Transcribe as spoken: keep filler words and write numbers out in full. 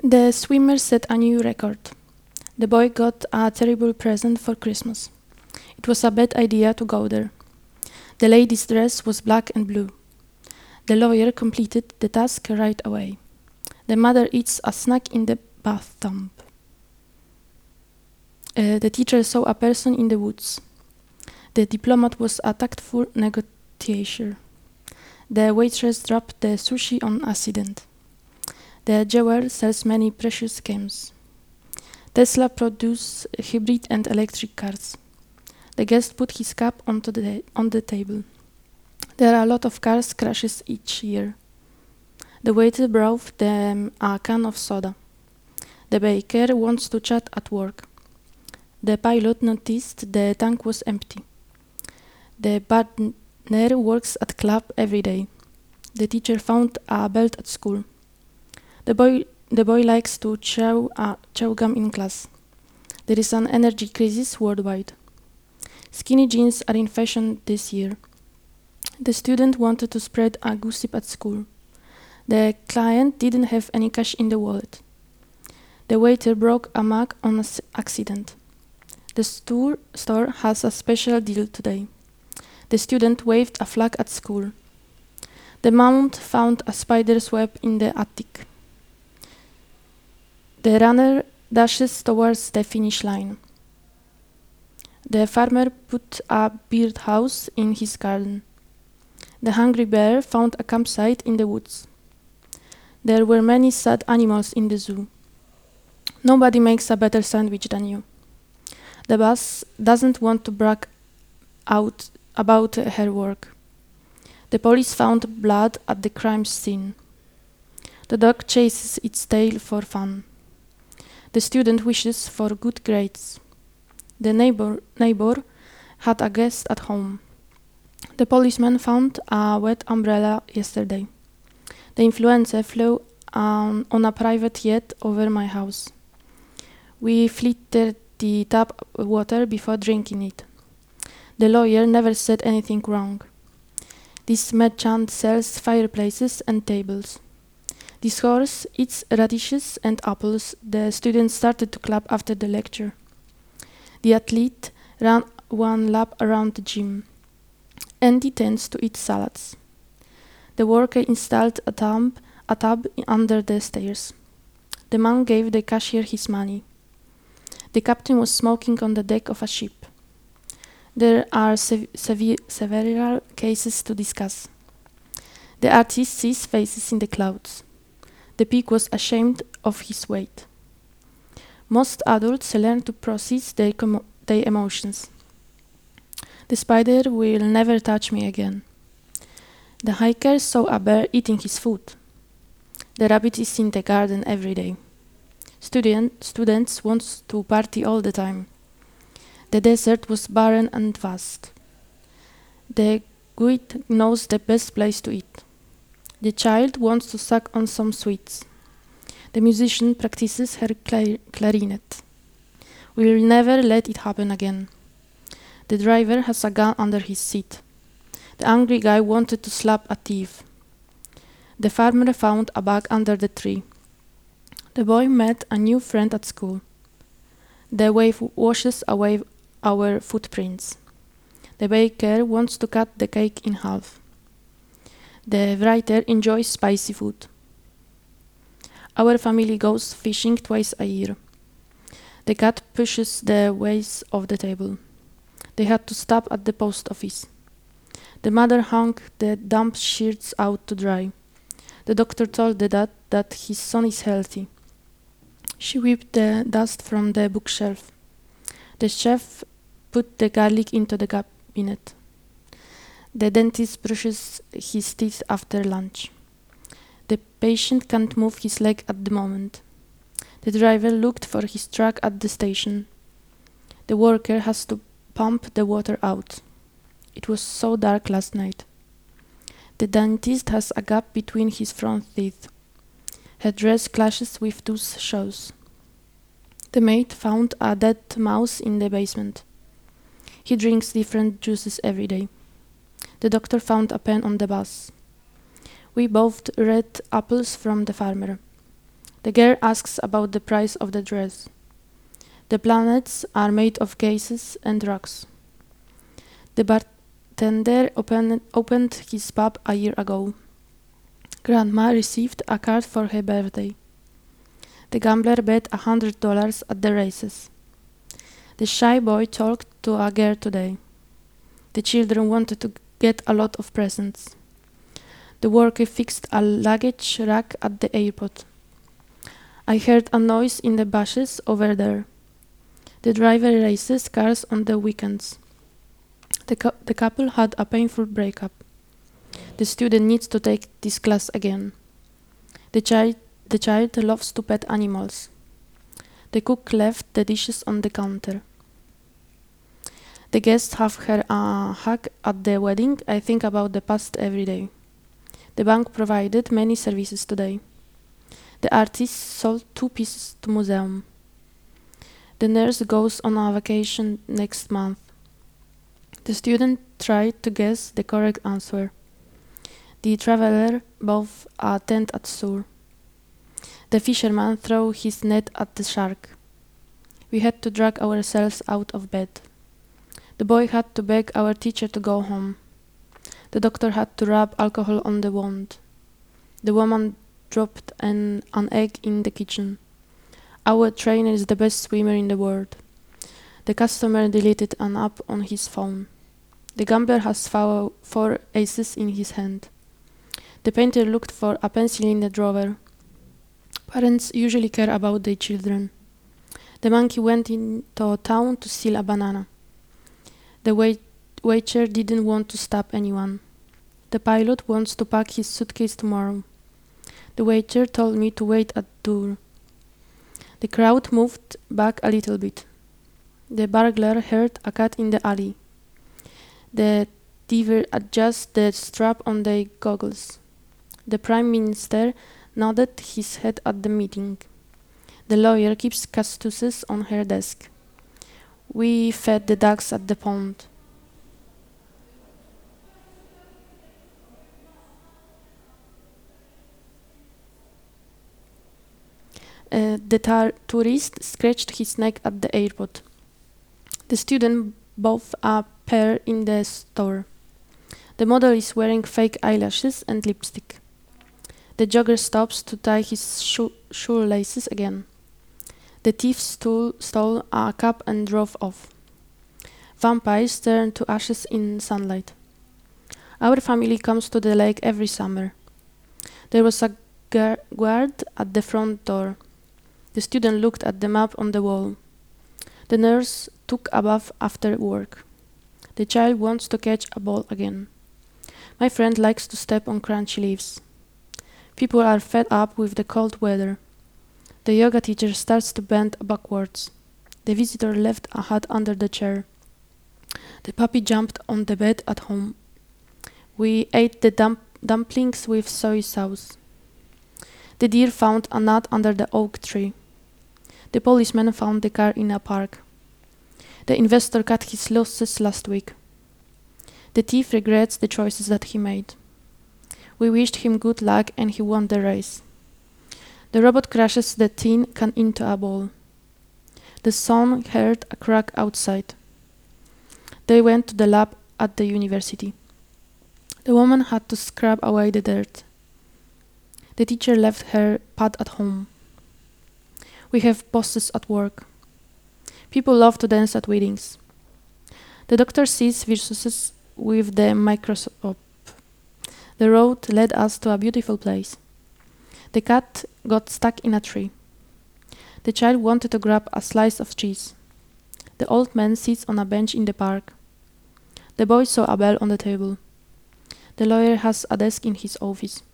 The swimmer set a new record. The boy got a terrible present for Christmas. It was a bad idea to go there. The lady's dress was black and blue. The lawyer completed the task right away. The mother eats a snack in the bathtub. Uh, the teacher saw a person in the woods. The diplomat was a tactful negotiator. The waitress dropped the sushi on accident. The jeweler sells many precious gems. Tesla produces hybrid and electric cars. The guest put his cap onto the, on the table. There are a lot of car crashes each year. The waiter brought them a can of soda. The baker wants to chat at work. The pilot noticed the tank was empty. The partner works at club every day. The teacher found a belt at school. The boy, the boy likes to chew, uh, chew gum in class. There is an energy crisis worldwide. Skinny jeans are in fashion this year. The student wanted to spread a gossip at school. The client didn't have any cash in the wallet. The waiter broke a mug on an accident. The store, store has a special deal today. The student waved a flag at school. The mom found a spider's web in the attic. The runner dashes towards the finish line. The farmer put a birdhouse in his garden. The hungry bear found a campsite in the woods. There were many sad animals in the zoo. Nobody makes a better sandwich than you. The boss doesn't want to brag out about her work. The police found blood at the crime scene. The dog chases its tail for fun. The student wishes for good grades. The neighbor, neighbor had a guest at home. The policeman found a wet umbrella yesterday. The influenza flew um, on a private jet over my house. We filtered the tap water before drinking it. The lawyer never said anything wrong. This merchant sells fireplaces and tables. This horse eats radishes and apples. The students started to clap after the lecture. The athlete ran one lap around the gym. Andy tends to eat salads. The worker installed a tub, a tub under the stairs. The man gave the cashier his money. The captain was smoking on the deck of a ship. There are sev- sev- several cases to discuss. The artist sees faces in the clouds. The pig was ashamed of his weight. Most adults learn to process their, com- their emotions. The spider will never touch me again. The hiker saw a bear eating his food. The rabbit is in the garden every day. Student, students want to party all the time. The desert was barren and vast. The guide knows the best place to eat. The child wants to suck on some sweets. The musician practices her cla- clarinet. We will never let it happen again. The driver has a gun under his seat. The angry guy wanted to slap a thief. The farmer found a bag under the tree. The boy met a new friend at school. The wave washes away our footprints. The baker wants to cut the cake in half. The writer enjoys spicy food. Our family goes fishing twice a year. The cat pushes the vase off the table. They had to stop at the post office. The mother hung the damp shirts out to dry. The doctor told the dad that his son is healthy. She whipped the dust from the bookshelf. The chef put the garlic into the cabinet. The dentist brushes his teeth after lunch. The patient can't move his leg at the moment. The driver looked for his truck at the station. The worker has to pump the water out. It was so dark last night. The dentist has a gap between his front teeth. Her dress clashes with those shoes. The maid found a dead mouse in the basement. He drinks different juices every day. The doctor found a pen on the bus. We both read apples from the farmer. The girl asks about the price of the dress. The planets are made of gases and rocks. The bartender open, opened his pub a year ago. Grandma received a card for her birthday. The gambler bet a hundred dollars at the races. The shy boy talked to a girl today. The children wanted to get a lot of presents. The worker fixed a luggage rack at the airport. I heard a noise in the bushes over there. The driver races cars on the weekends. The, cu- the couple had a painful breakup. The student needs to take this class again. The child, the child loves to pet animals. The cook left the dishes on the counter. The guests have had a hug at the wedding. I think about the past every day. The bank provided many services today. The artist sold two pieces to museum. The nurse goes on a vacation next month. The student tried to guess the correct answer. The traveler bought a tent at shore. The fisherman threw his net at the shark. We had to drag ourselves out of bed. The boy had to beg our teacher to go home. The doctor had to rub alcohol on the wound. The woman dropped an, an egg in the kitchen. Our trainer is the best swimmer in the world. The customer deleted an app on his phone. The gambler has four, four aces in his hand. The painter looked for a pencil in the drawer. Parents usually care about their children. The monkey went into town to steal a banana. The wait- waiter didn't want to stop anyone. The pilot wants to pack his suitcase tomorrow. The waiter told me to wait at the door. The crowd moved back a little bit. The burglar heard a cat in the alley. The thieves adjusted the strap on their goggles. The prime minister nodded his head at the meeting. The lawyer keeps cactuses on her desk. We fed the ducks at the pond. Uh, the tar- tourist scratched his neck at the airport. The student bought a pair in the store. The model is wearing fake eyelashes and lipstick. The jogger stops to tie his shoe- shoelaces again. The thief stole, stole a cup and drove off. Vampires turn to ashes in sunlight. Our family comes to the lake every summer. There was a gu- guard at the front door. The student looked at the map on the wall. The nurse took a bath after work. The child wants to catch a ball again. My friend likes to step on crunchy leaves. People are fed up with the cold weather. The yoga teacher starts to bend backwards. The visitor left a hat under the chair. The puppy jumped on the bed at home. We ate the dump- dumplings with soy sauce. The deer found a nut under the oak tree. The policeman found the car in a park. The investor cut his losses last week. The thief regrets the choices that he made. We wished him good luck and he won the race. The robot crashes the tin can into a ball. The son heard a crack outside. They went to the lab at the university. The woman had to scrub away the dirt. The teacher left her pad at home. We have bosses at work. People love to dance at weddings. The doctor sees viruses with the microscope. The road led us to a beautiful place. The cat got stuck in a tree. The child wanted to grab a slice of cheese. The old man sits on a bench in the park. The boy saw a bell on the table. The lawyer has a desk in his office.